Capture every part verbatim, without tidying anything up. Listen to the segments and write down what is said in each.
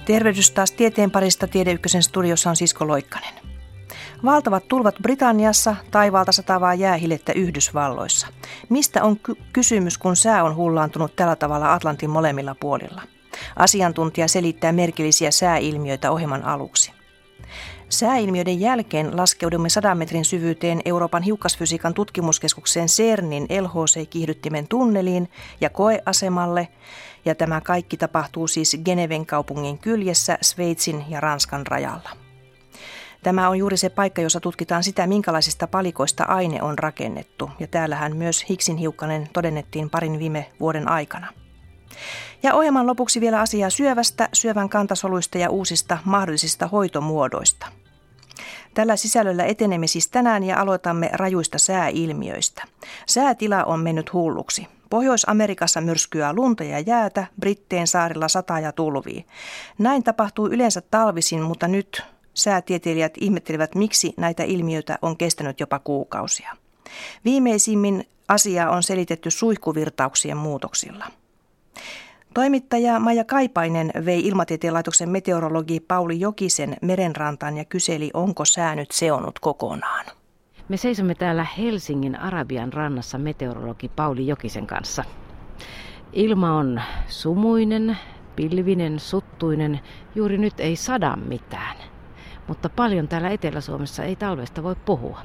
Tervehdys taas tieteen parista. Tiede Ykkösen studiossa on Sisko Loikkanen. Valtavat tulvat Britanniassa, taivaalta satavaa jäähilettä Yhdysvalloissa. Mistä on ky- kysymys, kun sää on hullaantunut tällä tavalla Atlantin molemmilla puolilla? Asiantuntija selittää merkillisiä sääilmiöitä ohjelman aluksi. Sääilmiöiden jälkeen laskeudumme sadan metrin syvyyteen Euroopan hiukkasfysiikan tutkimuskeskuksen CERNin L H C-kiihdyttimen tunneliin ja koeasemalle. Ja tämä kaikki tapahtuu siis Geneven kaupungin kyljessä Sveitsin ja Ranskan rajalla. Tämä on juuri se paikka, jossa tutkitaan sitä, minkälaisista palikoista aine on rakennettu. Ja täällähän myös Higgsin hiukkanen todennettiin parin viime vuoden aikana. Ja ohjelman lopuksi vielä asiaa syövästä, syövän kantasoluista ja uusista mahdollisista hoitomuodoista. Tällä sisällöllä etenemme siis tänään ja aloitamme rajuista sääilmiöistä. Säätila on mennyt hulluksi. Pohjois-Amerikassa myrskyää lunta ja jäätä, Britteen saarilla sataa ja tulvii. Näin tapahtuu yleensä talvisin, mutta nyt säätieteilijät ihmettelevät, miksi näitä ilmiöitä on kestänyt jopa kuukausia. Viimeisimmin asia on selitetty suihkuvirtauksien muutoksilla. Toimittaja Maija Kaipainen vei Ilmatieteen laitoksen meteorologi Pauli Jokisen merenrantaan ja kyseli, onko sää nyt seonnut kokonaan. Me seisomme täällä Helsingin Arabian rannassa meteorologi Pauli Jokisen kanssa. Ilma on sumuinen, pilvinen, suttuinen. Juuri nyt ei sada mitään. Mutta paljon täällä Etelä-Suomessa ei talvesta voi puhua.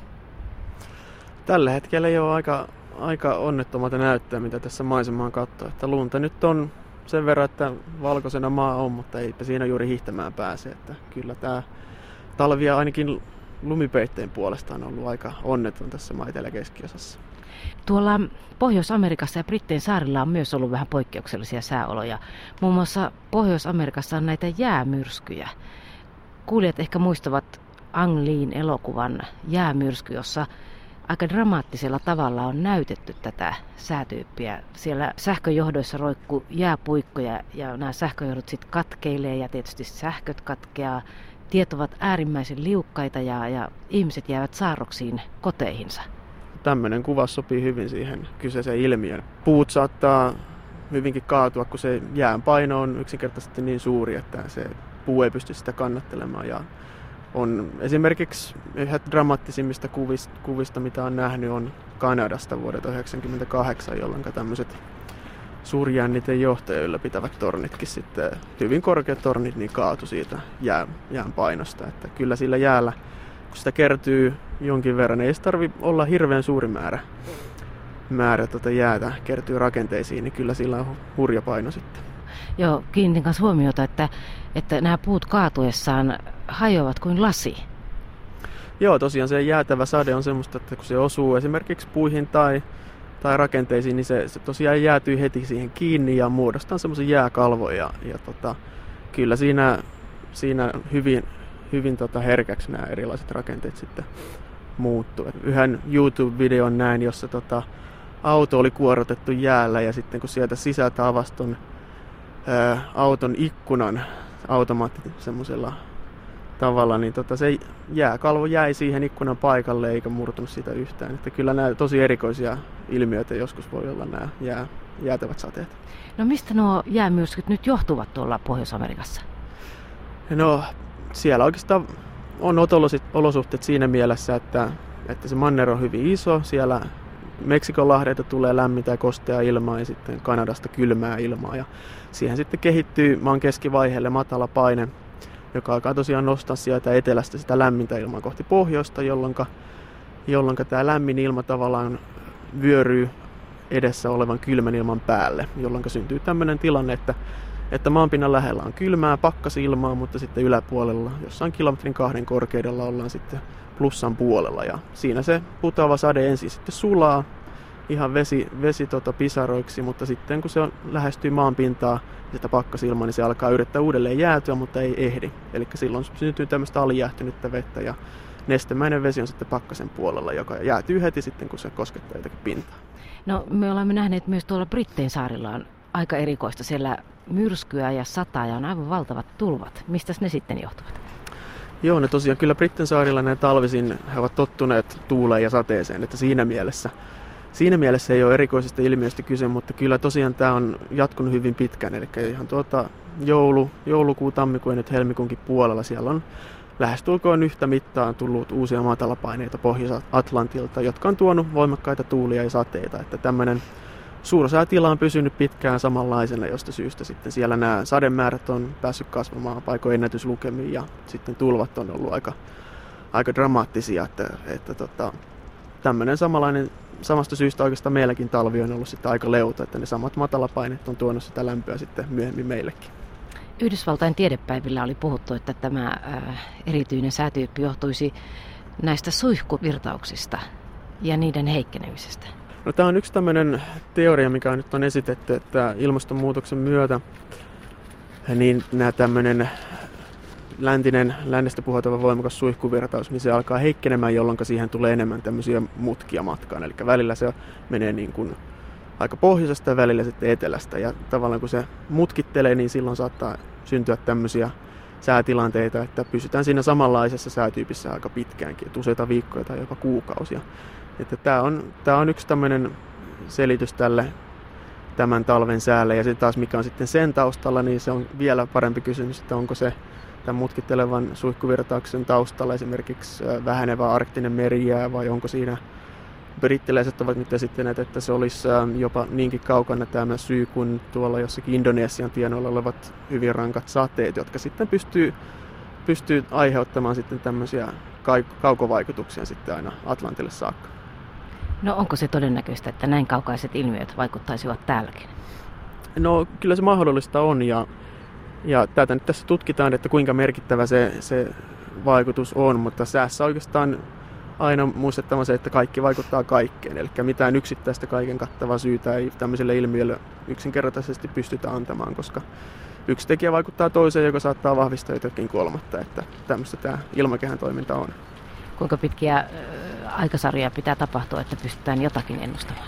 Tällä hetkellä ei ole aika, aika onnettomalta näyttää, mitä tässä maisemaan katsoo. Että lunta nyt on sen verran, että valkoisena maa on, mutta eipä siinä juuri hiihtämään pääse. Että kyllä tämä talvia ainakin lumipeitteen puolesta on ollut aika onneton tässä maa etelä-keskiosassa. Tuolla Pohjois-Amerikassa ja Britteen saarilla on myös ollut vähän poikkeuksellisia sääoloja. Muun muassa Pohjois-Amerikassa on näitä jäämyrskyjä. Kuulijat ehkä muistavat Ang Leein elokuvan Jäämyrsky, jossa aika dramaattisella tavalla on näytetty tätä säätyyppiä. Siellä sähköjohdoissa roikkuu jääpuikkoja ja nämä sähköjohdot sitten katkeilee ja tietysti sähköt katkeaa. Tiet ovat äärimmäisen liukkaita ja, ja ihmiset jäävät saarroksiin koteihinsa. Tämmöinen kuva sopii hyvin siihen kyseiseen ilmiöön. Puut saattaa hyvinkin kaatua, kun se jään paino on yksinkertaisesti niin suuri, että se puu ei pysty sitä kannattelemaan. Ja on esimerkiksi yhä dramaattisimmista kuvista, kuvista, mitä on nähnyt, on Kanadasta vuodelta yhdeksänkymmentäkahdeksan, jolloin tämmöiset suurjänniten johtajia ylläpitävät tornitkin sitten, hyvin korkeat tornit, niin kaatu siitä jää, jään painosta. Että kyllä sillä jäällä, kun sitä kertyy jonkin verran, ei se tarvitse olla hirveän suuri määrä, määrä tuota jäätä kertyy rakenteisiin, niin kyllä sillä on hurja paino sitten. Joo, kiinnitin kanssa huomiota, että, että nämä puut kaatuessaan hajoavat kuin lasi. Joo, tosiaan se jäätävä sade on semmoista, että kun se osuu esimerkiksi puihin tai, tai rakenteisiin, niin se, se tosiaan jäätyy heti siihen kiinni ja muodostaa semmoisen jääkalvon. Ja, ja tota, kyllä siinä, siinä hyvin, hyvin tota herkäksi nämä erilaiset rakenteet sitten muuttuu. Yhden YouTube-videon näin, jossa tota, auto oli kuorotettu jäällä ja sitten kun sieltä sisältä avasi ton ää, auton ikkunan automaatti semmoisella tavalla, niin tota, se jääkalvo jäi siihen ikkunan paikalle eikä murtunut siitä yhtään. Että kyllä nämä tosi erikoisia ilmiöitä joskus voi olla nämä jää, jäätävät sateet. No mistä nuo jäämyrskyt nyt johtuvat tuolla Pohjois-Amerikassa? No siellä oikeastaan on olosuhteet siinä mielessä, että, että se manner on hyvin iso. Siellä Meksikonlahdelta tulee lämmintä ja kostea ilmaa ja sitten Kanadasta kylmää ilmaa. Ja siihen sitten kehittyy maan keskivaiheelle matala paine, joka alkaa tosiaan nostaa sieltä etelästä sitä lämmintä ilmaa kohti pohjoista, jolloin, jolloin tämä lämmin ilma tavallaan vyöryy edessä olevan kylmän ilman päälle, jolloin syntyy tämmöinen tilanne, että, että maanpinnan lähellä on kylmää pakkasilmaa, mutta sitten yläpuolella jossain kilometrin kahden korkeudella ollaan sitten plussan puolella. Ja siinä se putoava sade ensin sitten sulaa ihan vesi, vesi tota pisaroiksi, mutta sitten kun se on, lähestyy maanpintaa sitä pakkasilmaa, niin se alkaa yrittää uudelleen jäätyä, mutta ei ehdi. Eli silloin syntyy tämmöistä alijäähtynyttä vettä ja nestemäinen vesi on sitten pakkasen puolella, joka jäätyy heti sitten, kun se koskettaa jotakin pintaa. No me olemme nähneet myös tuolla Britteen saarilla on aika erikoista. Siellä myrskyä ja sataa ja on aivan valtavat tulvat. Mistäs ne sitten johtuvat? Joo, ne tosiaan kyllä Britteen saarilla näin talvisin he ovat tottuneet tuuleen ja sateeseen, että siinä mielessä siinä mielessä ei ole erikoisesta ilmiöstä kyse, mutta kyllä tosiaan tämä on jatkunut hyvin pitkään. Eli ihan tuota joulu, joulukuu, tammikuun ja nyt helmikuunkin puolella siellä on lähestulkoon yhtä mittaan tullut uusia matalapaineita Pohjois-Atlantilta, jotka on tuonut voimakkaita tuulia ja sateita. Että tämmöinen suursäätila on pysynyt pitkään samanlaisena, josta syystä sitten siellä nämä sademäärät on päässyt kasvamaan paikoin ennätyslukemiin ja sitten tulvat on ollut aika, aika dramaattisia. Että, että tota, tämmöinen samanlainen, samasta syystä oikeastaan meilläkin talvi on ollut sitten aika leuta, että ne samat matalapaineet on tuonut sitä lämpöä sitten myöhemmin meillekin. Yhdysvaltain tiedepäivillä oli puhuttu, että tämä äh, erityinen säätyyppi johtuisi näistä suihkuvirtauksista ja niiden heikkenemisestä. No, tämä on yksi tämmöinen teoria, mikä nyt on esitetty, että ilmastonmuutoksen myötä niin nämä tämmöinen läntinen, lännestä puhaltava voimakas suihkuvirtaus, niin se alkaa heikkenemään, jolloin siihen tulee enemmän tämmöisiä mutkia matkaan. Eli välillä se menee niin kuin aika pohjoisesta ja välillä sitten etelästä. Ja tavallaan kun se mutkittelee, niin silloin saattaa syntyä tämmöisiä säätilanteita, että pysytään siinä samanlaisessa säätyypissä aika pitkäänkin, että useita viikkoja tai jopa kuukausia. Että tämä on, tämä on yksi tämmöinen selitys tälle tämän talven säälle. Ja sitten taas mikä on sitten sen taustalla, niin se on vielä parempi kysymys, että onko se tämän mutkittelevan suihkuvirtauksen taustalla esimerkiksi vähenevä arktinen merijää vai onko siinä brittiläiset ovat nyt esittäneet, että se olisi jopa niinkin kaukana tämä syy kuin tuolla jossakin Indonesian tienoilla olevat hyvin rankat sateet, jotka sitten pystyy, pystyy aiheuttamaan sitten tämmöisiä kaukovaikutuksia sitten aina Atlantille saakka. No onko se todennäköistä, että näin kaukaiset ilmiöt vaikuttaisivat täälläkin? No kyllä se mahdollista on ja, ja tätä nyt tässä tutkitaan, että kuinka merkittävä se, se vaikutus on, mutta säässä oikeastaan aina muistettava se, että kaikki vaikuttaa kaikkeen. Eli mitään yksittäistä kaiken kattavaa syytä ei tämmöiselle ilmiölle yksinkertaisesti pystytä antamaan, koska yksi tekijä vaikuttaa toiseen, joka saattaa vahvistaa jotakin kolmatta. Että tämmöistä tämä ilmakehän toiminta on. Kuinka pitkiä äh, aikasarjoja pitää tapahtua, että pystytään jotakin ennustamaan?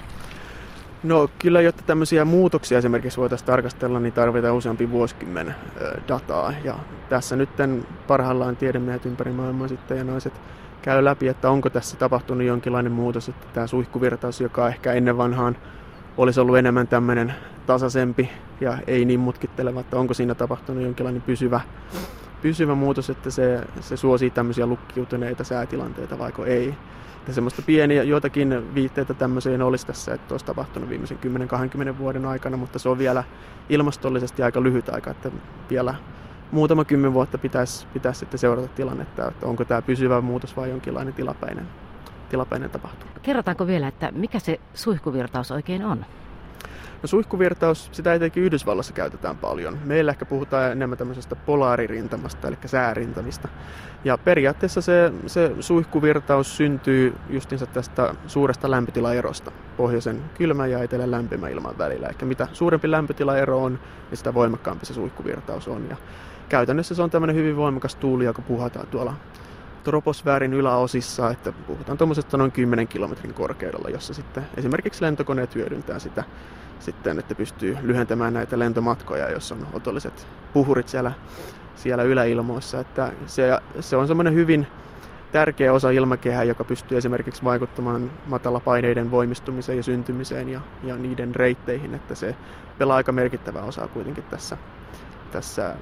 No kyllä, jotta tämmöisiä muutoksia esimerkiksi voitaisiin tarkastella, niin tarvitaan useampi vuosikymmen äh, dataa. Ja tässä nyt parhaillaan tiedemiehet ympäri maailmaa sitten ja naiset käy läpi, että onko tässä tapahtunut jonkinlainen muutos, että tämä suihkuvirtaus, joka ehkä ennen vanhaan olisi ollut enemmän tämmöinen tasaisempi ja ei niin mutkitteleva, että onko siinä tapahtunut jonkinlainen pysyvä, pysyvä muutos, että se, se suosii tämmöisiä lukkiutuneita säätilanteita vaiko ei. Että semmoista pieniä joitakin viitteitä tämmöiseen olisi tässä, että olisi tapahtunut viimeisen kymmenen kaksikymmentä vuoden aikana, mutta se on vielä ilmastollisesti aika lyhyt aika, että vielä muutama kymmen vuotta pitäisi, pitäisi sitten seurata tilannetta, että onko tämä pysyvä muutos vai jonkinlainen tilapäinen, tilapäinen tapahtuma. Kerrotaanko vielä, että mikä se suihkuvirtaus oikein on? No, suihkuvirtaus, sitä etenkin Yhdysvallassa käytetään paljon. Meillä ehkä puhutaan enemmän tämmöisestä polaaririntamasta, eli säärintamista. Ja periaatteessa se, se suihkuvirtaus syntyy justiinsa tästä suuresta lämpötilaerosta pohjoisen kylmän ja etelän lämpimän ilman välillä. Eli mitä suurempi lämpötilaero on, niin sitä voimakkaampi se suihkuvirtaus on. Ja käytännössä se on tämmöinen hyvin voimakas tuuli, joka puhataan tuolla troposfäärin yläosissa, että puhutaan tuommoisesta noin kymmenen kilometrin korkeudella, jossa sitten esimerkiksi lentokoneet hyödyntää sitä sitten, että pystyy lyhentämään näitä lentomatkoja, jos on otolliset puhurit siellä, siellä yläilmoissa. Että se, se on semmoinen hyvin tärkeä osa ilmakehää, joka pystyy esimerkiksi vaikuttamaan matalapaineiden voimistumiseen ja syntymiseen ja, ja niiden reitteihin, että se pelaa aika merkittävää osaa kuitenkin tässä, tässä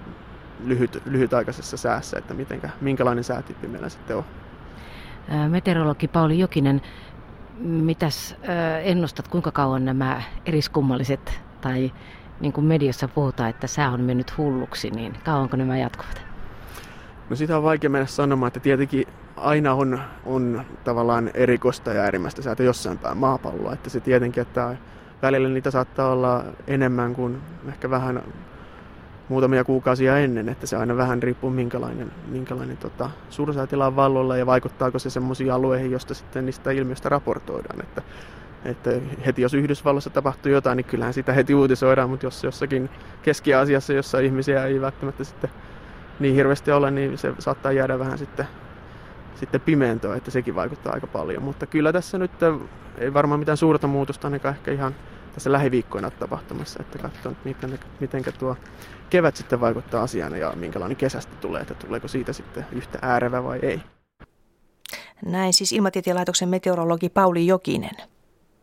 lyhyt, lyhytaikaisessa säässä, että mitenkä, minkälainen säätyyppi meillä sitten on. Meteorologi Pauli Jokinen, mitäs ennustat, kuinka kauan nämä eriskummalliset, tai niin kuin mediassa puhutaan, että sää on mennyt hulluksi, niin kauanko nämä jatkuvat? No sitä on vaikea mennä sanomaan, että tietenkin aina on, on tavallaan erikoista ja äärimmäistä säätä jossain päin maapalloa, että se tietenkin, että välillä niitä saattaa olla enemmän kuin ehkä vähän muutamia kuukausia ennen, että se aina vähän riippuu minkälainen, minkälainen tota, suursäätila on vallolla ja vaikuttaako se semmoisiin alueihin, josta sitten niistä ilmiöistä raportoidaan. Että, että heti jos Yhdysvalloissa tapahtuu jotain, niin kyllähän sitä heti uutisoidaan, mutta jos jossakin Keski-Aasiassa, jossa ihmisiä ei välttämättä sitten niin hirveästi ole, niin se saattaa jäädä vähän sitten, sitten pimentoon, että sekin vaikuttaa aika paljon. Mutta kyllä tässä nyt ei varmaan mitään suurta muutosta, ainakaan ehkä ihan tässä lähiviikkoina tapahtumassa, että katsotaan, miten, miten tuo kevät sitten vaikuttaa asiaan ja minkälainen kesästä tulee, että tuleeko siitä sitten yhtä äärevä vai ei. Näin siis Ilmatieteen laitoksen meteorologi Pauli Jokinen.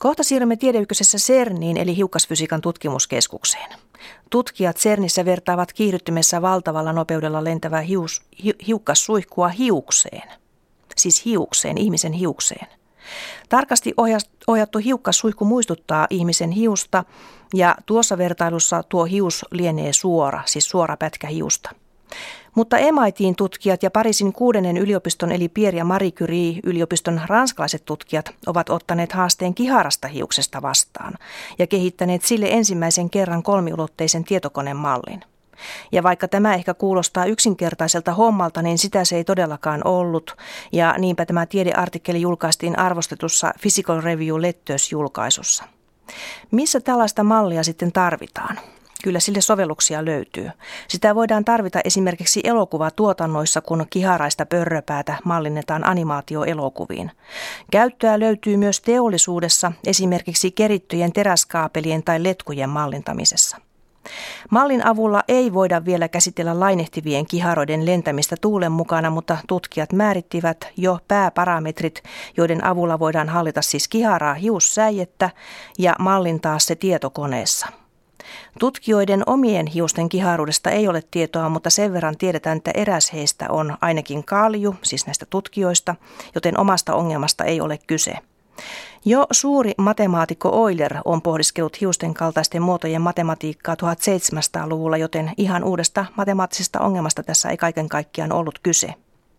Kohta siirrymme Tiedeykkösessä CERNiin eli hiukkasfysiikan tutkimuskeskukseen. Tutkijat CERNissä vertaavat kiihdyttimessä valtavalla nopeudella lentävää hius, hi, hiukkassuihkua hiukseen. Siis hiukseen, ihmisen hiukseen. Tarkasti ohjattu hiukkassuihku muistuttaa ihmisen hiusta ja tuossa vertailussa tuo hius lienee suora, siis suora pätkä hiusta. Mutta M I T:n tutkijat ja Pariisin kuudennen yliopiston eli Pierre ja Marie Curie yliopiston ranskalaiset tutkijat ovat ottaneet haasteen kiharasta hiuksesta vastaan ja kehittäneet sille ensimmäisen kerran kolmiulotteisen tietokonemallin. Ja vaikka tämä ehkä kuulostaa yksinkertaiselta hommalta, niin sitä se ei todellakaan ollut, ja niinpä tämä tiedeartikkeli julkaistiin arvostetussa Physical Review Letters-julkaisussa. Missä tällaista mallia sitten tarvitaan? Kyllä sille sovelluksia löytyy. Sitä voidaan tarvita esimerkiksi elokuvatuotannoissa, kun kiharaista pörröpäätä mallinnetaan animaatioelokuviin. Käyttöä löytyy myös teollisuudessa, esimerkiksi kerittyjen teräskaapelien tai letkujen mallintamisessa. Mallin avulla ei voida vielä käsitellä lainehtivien kiharoiden lentämistä tuulen mukana, mutta tutkijat määrittivät jo pääparametrit, joiden avulla voidaan hallita siis kiharaa hiussäijettä ja mallintaa se tietokoneessa. Tutkijoiden omien hiusten kiharuudesta ei ole tietoa, mutta sen verran tiedetään, että eräs heistä on ainakin kalju, siis näistä tutkijoista, joten omasta ongelmasta ei ole kyse. Jo suuri matemaatikko Euler on pohdiskellut hiusten kaltaisten muotojen matematiikkaa tuhatseitsemänsataaluvulla, joten ihan uudesta matemaattisesta ongelmasta tässä ei kaiken kaikkiaan ollut kyse.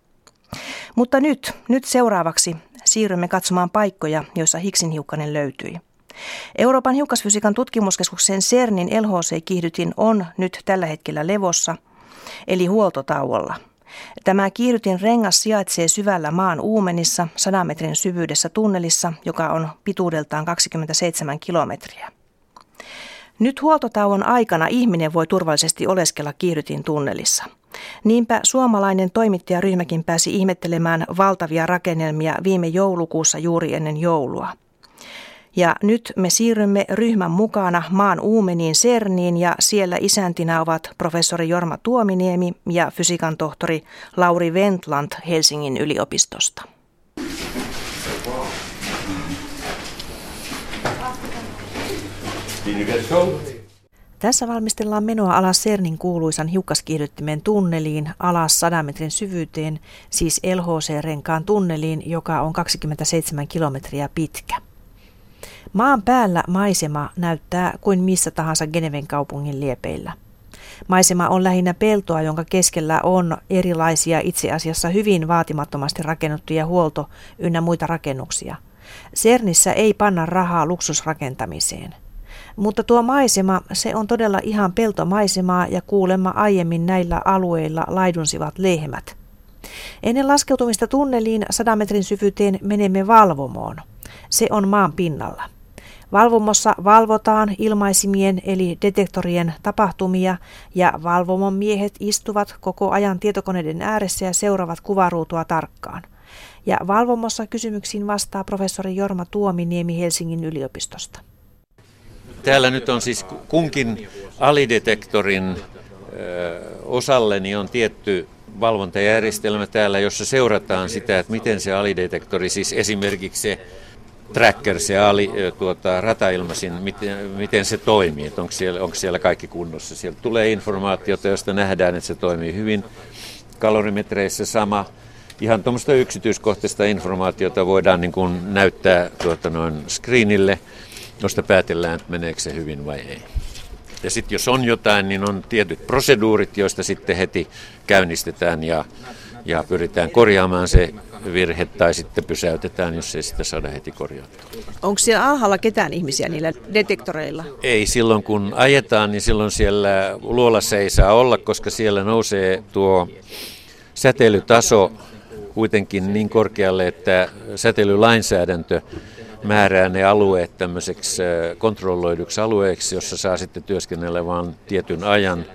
Mutta nyt, nyt seuraavaksi siirrymme katsomaan paikkoja, joissa Higgsin hiukkanen löytyi. Euroopan hiukkasfysiikan tutkimuskeskuksen CERNin L H C-kiihdytin on nyt tällä hetkellä levossa, eli huoltotauolla. Tämä kiihdytin rengas sijaitsee syvällä maan uumenissa sadan metrin syvyydessä tunnelissa, joka on pituudeltaan kaksikymmentäseitsemän kilometriä. Nyt huoltotauon aikana ihminen voi turvallisesti oleskella kiihdytin tunnelissa. Niinpä suomalainen toimittajaryhmäkin pääsi ihmettelemään valtavia rakennelmia viime joulukuussa juuri ennen joulua. Ja nyt me siirrymme ryhmän mukana maan uumeniin CERNiin ja siellä isäntinä ovat professori Jorma Tuominiemi ja fysiikan tohtori Lauri Wendland Helsingin yliopistosta. Tässä valmistellaan menoa alas CERNin kuuluisan hiukkaskiihdyttimen tunneliin, alas sadan metrin syvyyteen, siis L H C-renkaan tunneliin, joka on kaksikymmentäseitsemän kilometriä pitkä. Maan päällä maisema näyttää kuin missä tahansa Geneven kaupungin liepeillä. Maisema on lähinnä peltoa, jonka keskellä on erilaisia itse asiassa hyvin vaatimattomasti rakennettuja huolto- ynnä muita rakennuksia. CERNissä ei panna rahaa luksusrakentamiseen. Mutta tuo maisema, se on todella ihan peltomaisemaa ja kuulemma aiemmin näillä alueilla laidunsivat lehmät. Ennen laskeutumista tunneliin sadan metrin syvyyteen menemme valvomoon. Se on maan pinnalla. Valvomossa valvotaan ilmaisimien eli detektorien tapahtumia ja valvomon miehet istuvat koko ajan tietokoneiden ääressä ja seuraavat kuvaruutua tarkkaan. Ja valvomossa kysymyksiin vastaa professori Jorma Tuominiemi Helsingin yliopistosta. Täällä nyt on siis kunkin alidetektorin ö, osalle niin on tietty valvontajärjestelmä täällä, jossa seurataan sitä, että miten se alidetektori, siis esimerkiksi se tracker, se ali, tuota, ratailmasin, miten, miten se toimii, että onko siellä, onko siellä kaikki kunnossa. Sieltä tulee informaatiota, josta nähdään, että se toimii hyvin. Kalorimetreissä sama. Ihan tuommoista yksityiskohtaista informaatiota voidaan niin kuin näyttää tuota, noin screenille, josta päätellään, että meneekö se hyvin vai ei. Ja sitten jos on jotain, niin on tietyt proseduurit, joista sitten heti käynnistetään ja, ja pyritään korjaamaan se virhe tai sitten pysäytetään, jos ei sitä saada heti korjattua. Onko siellä alhaalla ketään ihmisiä niillä detektoreilla? Ei, silloin kun ajetaan, niin silloin siellä luolassa ei saa olla, koska siellä nousee tuo säteilytaso kuitenkin niin korkealle, että säteilylainsäädäntö määrää ne alueet tämmöiseksi kontrolloiduksi alueeksi, jossa saa sitten työskennellä vain tietyn ajan.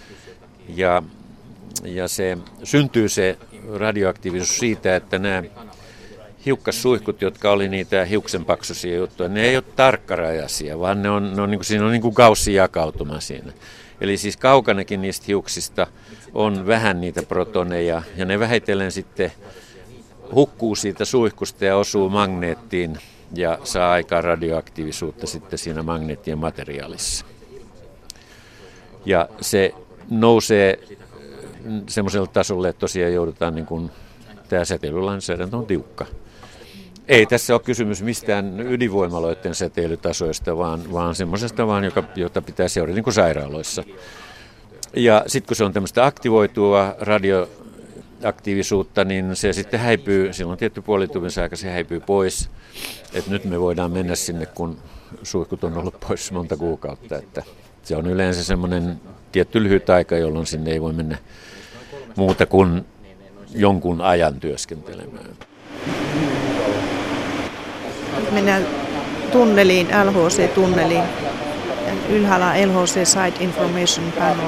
Ja, ja se syntyy se radioaktiivisuus siitä, että nämä hiukkassuihkut, jotka oli niitä hiuksenpaksuisia juttuja, ne ei ole tarkkarajaisia, vaan ne on, ne on niin kuin, siinä on niin kuin gaussijakautuma siinä. Eli siis kaukanakin niistä hiuksista on vähän niitä protoneja, ja ne vähitellen sitten hukkuu siitä suihkusta ja osuu magneettiin, ja saa aikaan radioaktiivisuutta sitten siinä magneettien materiaalissa. Ja se nousee semmoiselle tasolle, että tosiaan joudutaan, niin kuin, tämä säteilylainsäädäntö on tiukka. Ei tässä ole kysymys mistään ydinvoimaloiden säteilytasoista, vaan, vaan semmoisesta, vaan, joka, jota pitää seurata niin kuin sairaaloissa. Ja sitten kun se on tämmöistä aktivoitua radioaktiivisuutta, niin se sitten häipyy, silloin tietty puolituuminsa aika se häipyy pois. Et nyt me voidaan mennä sinne, kun suihkut on ollut pois monta kuukautta. Että se on yleensä semmoinen tietty lyhyt aika, jolloin sinne ei voi mennä muuta kuin jonkun ajan työskentelemään. Nyt mennään tunneliin, L H C-tunneliin. Ylhäällä on L H C Site Information Panel.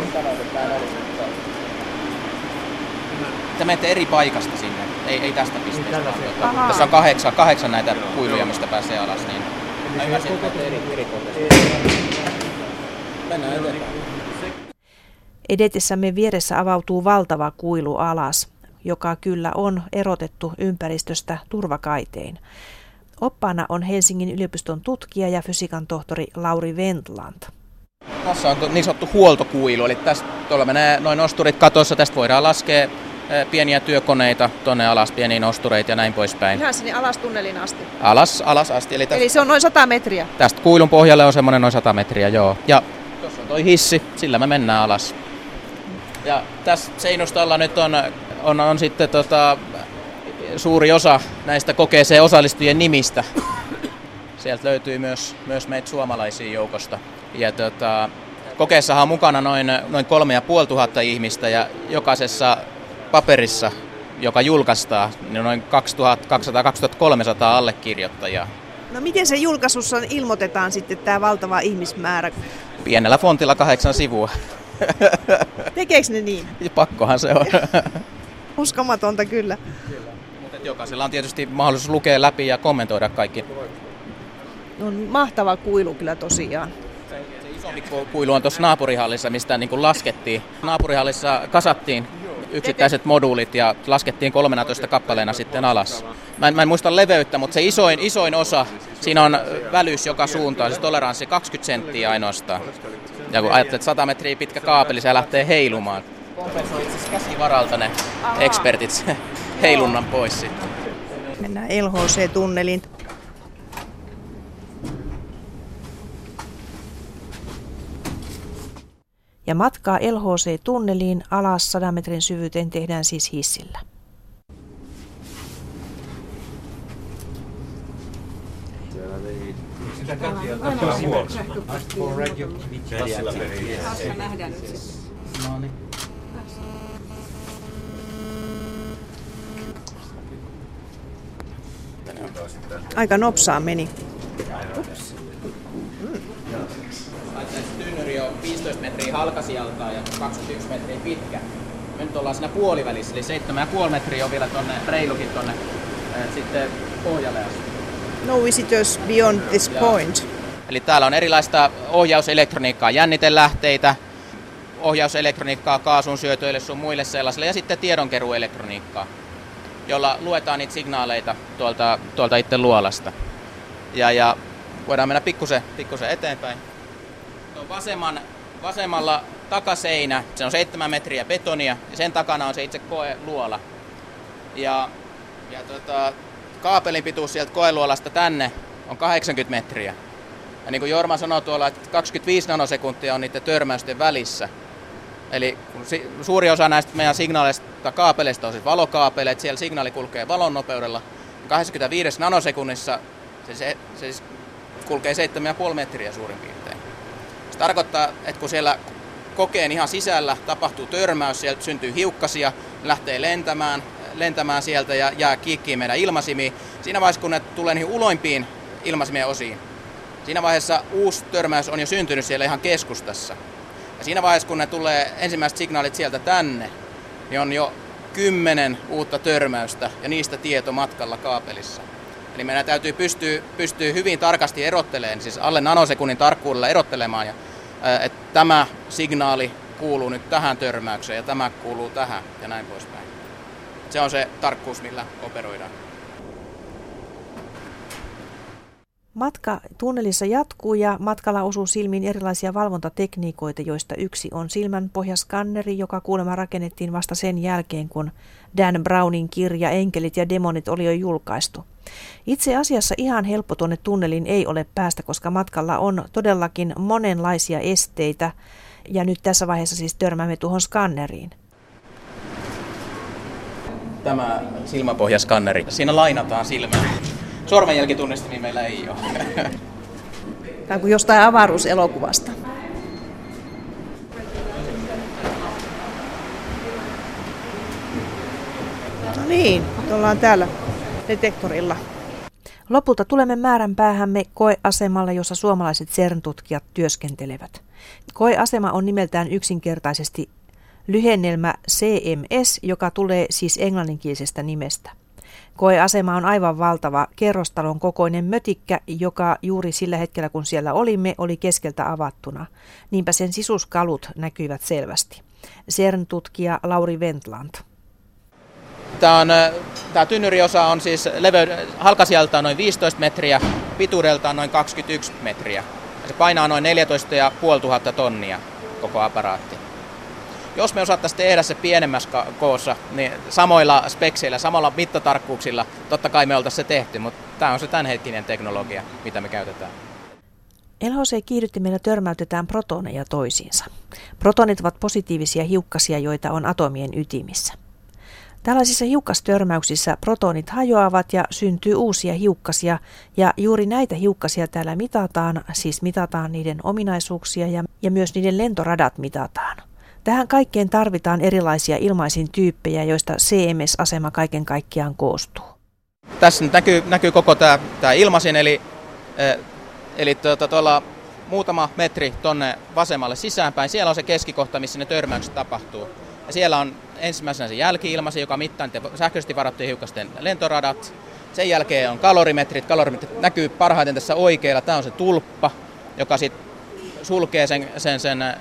Te menette eri paikasta sinne, ei, ei tästä pisteestä. Vaan, tässä on kahdeksan, kahdeksan näitä kuiluja, mistä pääsee alas. Niin mä ymmärsin, että eri, eri kohdassa. Mennään eteenpäin. Edetessämme vieressä avautuu valtava kuilu alas, joka kyllä on erotettu ympäristöstä turvakaitein. Oppaana on Helsingin yliopiston tutkija ja fysiikan tohtori Lauri Wendland. Tässä on niin sanottu huoltokuilu, eli tästä tuolla menee noin nosturit katossa, tästä voidaan laskea pieniä työkoneita tuonne alas, pieniä nostureita ja näin poispäin. Ihan sinne alas tunnelin asti? Alas, alas asti. Eli, tästä, eli se on noin sata metriä? Tästä kuilun pohjalle on semmoinen noin sata metriä, joo. Ja tuossa on toi hissi, sillä me mennään alas. Ja tässä seinustalla nyt on, on, on sitten tota, suuri osa näistä kokeeseen osallistujien nimistä. Sieltä löytyy myös, myös meitä suomalaisia joukosta. Ja tota, kokeessahan on mukana noin, noin kolme ja puoli tuhatta ihmistä ja jokaisessa paperissa, joka julkaistaan, niin noin kaksituhattakaksisataa kaksituhattakolmesataa allekirjoittajaa. No miten se julkaisussa ilmoitetaan sitten tämä valtava ihmismäärä? Pienellä fontilla kahdeksan sivua. Tekeekö ne niin? Pakkohan se on. Uskomatonta kyllä. Mutta jokaisella on tietysti mahdollisuus lukea läpi ja kommentoida kaikki. On mahtava kuilu kyllä tosiaan. Se isompi kuilu on tuossa naapurihallissa, mistä niin kuin laskettiin. Naapurihallissa kasattiin yksittäiset moduulit ja laskettiin kolmenatoista kappaleena sitten alas. Mä en, mä en muista leveyttä, mutta se isoin, isoin osa, siinä on välys joka suuntaan, siis toleranssi kaksikymmentä senttiä ainoastaan. Ja kun ajattelet, että sata metriä pitkä kaapeli, se lähtee heilumaan. Kompensoi itse asiassa käsivaralta ne Aha. ekspertit heilunnan pois sitten. Mennään L H C-tunneliin. Ja matkaa L H C-tunneliin alas sadan metrin syvyyteen tehdään siis hissillä. Aika nopsaan meni. Tynnyri on viisitoista metriä halkasijaltaan ja kaksikymmentäyksi metriä pitkä. Me nyt ollaan siinä puolivälissä, eli seitsemän pilkku viisi metriä on vielä tonne reilukin tonne äh, sitten pohjalle asti. No visitors beyond this point. Ja, eli täällä on erilaista ohjauselektroniikkaa, jännitelähteitä, ohjauselektroniikkaa kaasun syötöille sun muille sellaisille ja sitten tiedonkeruuelektroniikkaa, jolla luetaan niitä signaaleita tuolta, tuolta itse luolasta. Ja, ja voidaan mennä pikkusen, pikkusen eteenpäin. Tuon vasemman, vasemmalla takaseinä, se on seitsemän metriä betonia ja sen takana on se itse koeluola. Ja, ja tota, kaapelin pituus sieltä koeluolasta tänne on kahdeksankymmentä metriä. Ja niin kuin Jorma sanoi tuolla, että kaksikymmentäviisi nanosekuntia on niiden törmäysten välissä. Eli suuri osa näistä meidän signaaleista kaapeleista on siis valokaapeleita, siellä signaali kulkee valon nopeudella. kaksikymmentäviisi nanosekunnissa se, se, se siis kulkee seitsemän pilkku viisi metriä suurin piirtein. Se tarkoittaa, että kun siellä kokeen ihan sisällä tapahtuu törmäys, sieltä syntyy hiukkasia, lähtee lentämään, lentämään sieltä ja jää kiikkiin meidän ilmasimiin. Siinä vaiheessa, kun ne tulee niihin uloimpiin ilmasimien osiin, siinä vaiheessa uusi törmäys on jo syntynyt siellä ihan keskustassa. Ja siinä vaiheessa, kun ne tulee ensimmäiset signaalit sieltä tänne, niin on jo kymmenen uutta törmäystä ja niistä tieto matkalla kaapelissa. Eli meidän täytyy pystyä, pystyä hyvin tarkasti erottelemaan, siis alle nanosekunnin tarkkuudella erottelemaan, ja, että tämä signaali kuuluu nyt tähän törmäykseen ja tämä kuuluu tähän ja näin poispäin. Se on se tarkkuus, millä operoidaan. Matka tunnelissa jatkuu ja matkalla osuu silmiin erilaisia valvontatekniikoita, joista yksi on silmänpohjaskanneri, joka kuulemma rakennettiin vasta sen jälkeen, kun Dan Brownin kirja Enkelit ja demonit oli jo julkaistu. Itse asiassa ihan helppo tuonne tunneliin ei ole päästä, koska matkalla on todellakin monenlaisia esteitä ja nyt tässä vaiheessa siis törmäämme tuohon skanneriin. Tämä silmäpohjaskanneri. Siinä lainataan silmää. Sormenjälkitunnistimia meillä ei ole. Tämä on kuin jostain avaruuselokuvasta. No niin, nyt ollaan täällä detektorilla. Lopulta tulemme määränpäähämme koeasemalle, jossa suomalaiset CERN-tutkijat työskentelevät. Koeasema on nimeltään yksinkertaisesti lyhennelmä C M S, joka tulee siis englanninkielisestä nimestä. Koeasema on aivan valtava kerrostalon kokoinen mötikkä, joka juuri sillä hetkellä kun siellä olimme oli keskeltä avattuna. Niinpä sen sisuskalut näkyivät selvästi. CERN-tutkija Lauri Wendland. Tämä, on, tämä tynnyriosa on siis leveyd- halkasijaltaan noin viisitoista metriä, pituudeltaan noin kaksikymmentäyksi metriä. Ja se painaa noin neljätoista tuhatta viisisataa tonnia koko aparaatti. Jos me osattaisiin tehdä se pienemmässä koossa, niin samoilla spekseillä, samalla mittatarkkuuksilla, totta kai me oltaisiin se tehty, mutta tämä on se tämänhetkinen teknologia, mitä me käytetään. L H C-kiihdyttimellä törmäytetään protoneja toisiinsa. Protonit ovat positiivisia hiukkasia, joita on atomien ytimissä. Tällaisissa hiukkastörmäyksissä protonit hajoavat ja syntyy uusia hiukkasia, ja juuri näitä hiukkasia täällä mitataan, siis mitataan niiden ominaisuuksia ja, ja myös niiden lentoradat mitataan. Tähän kaikkeen tarvitaan erilaisia ilmaisintyyppejä, joista C M S-asema kaiken kaikkiaan koostuu. Tässä nyt näkyy, näkyy koko tämä, tämä ilmaisin, eli, eli tuota, tuolla muutama metri tuonne vasemmalle sisäänpäin. Siellä on se keskikohta, missä ne törmäykset tapahtuu. Ja siellä on ensimmäisenä se jälki-ilmasi, joka mittaa sähköisesti varattujen hiukkasten lentoradat. Sen jälkeen on kalorimetrit. Kalorimetrit näkyy parhaiten tässä oikealla. Tämä on se tulppa, joka sitten sulkee sen, sen, sen ää,